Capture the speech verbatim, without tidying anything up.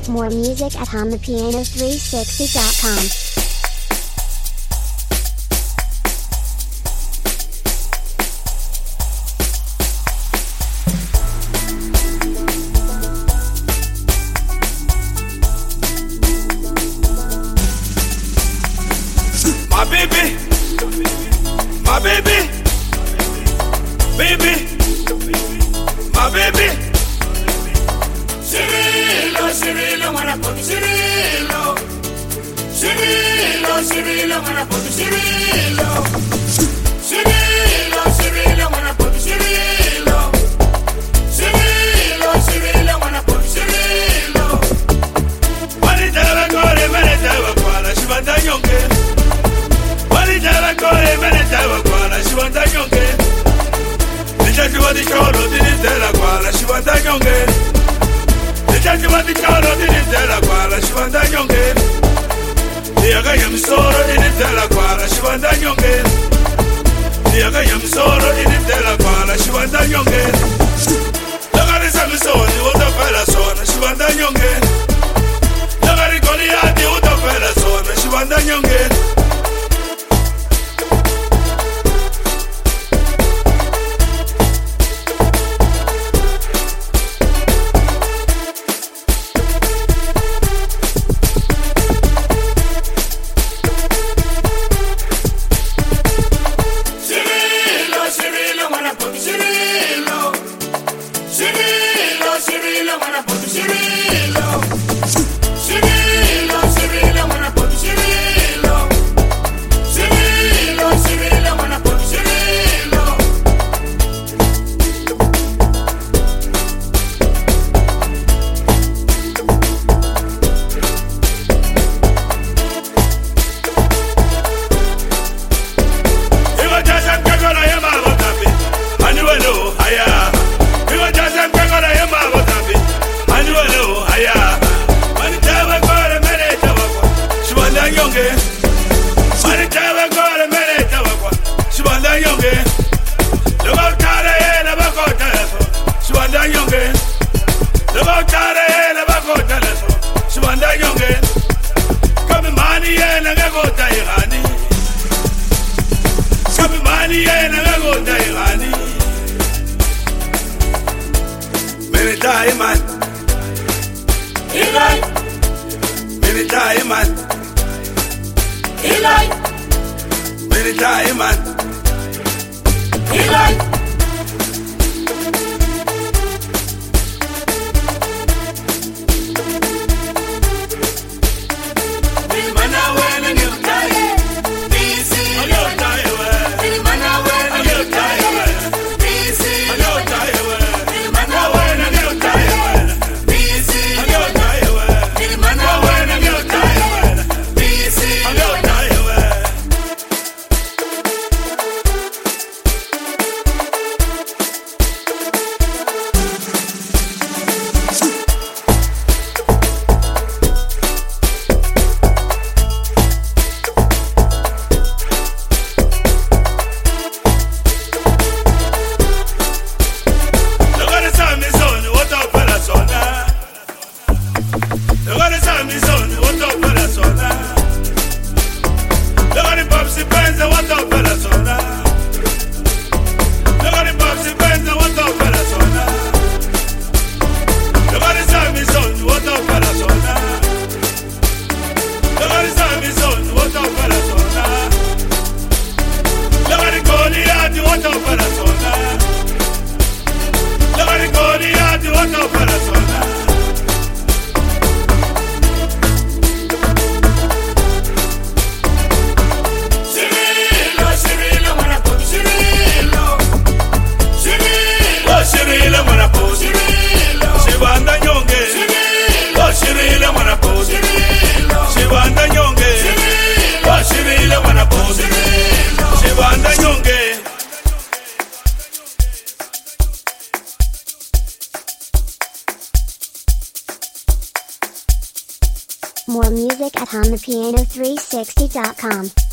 More music at hum the piano three sixty dot com. My baby, my baby, baby, my baby. Cirilo, Cirilo, wanna put Cirilo, Cirilo, Cirilo, wanna put Cirilo, Cirilo, Cirilo, wanna put Cirilo, Cirilo, Cirilo, wanna put Cirilo. Wanitaka kore menetaka kwala shibanda nyonge. Wanitaka kore menetaka kwala shibanda nyonge. Nitachukua dichoro dinitela kwala shibanda nyonge. Nitachukua dichoro dinitela kwala shibanda nyonge. Niyaga yamsoro dinitela kwala shibanda nyonge. Niyaga yamsoro dinitela kwala shibanda nyonge. Lagari samisoni utapela sona shibanda nyonge. Lagari Goliathi utapela sona shibanda nyonge. More music at hum the piano three sixty dot com.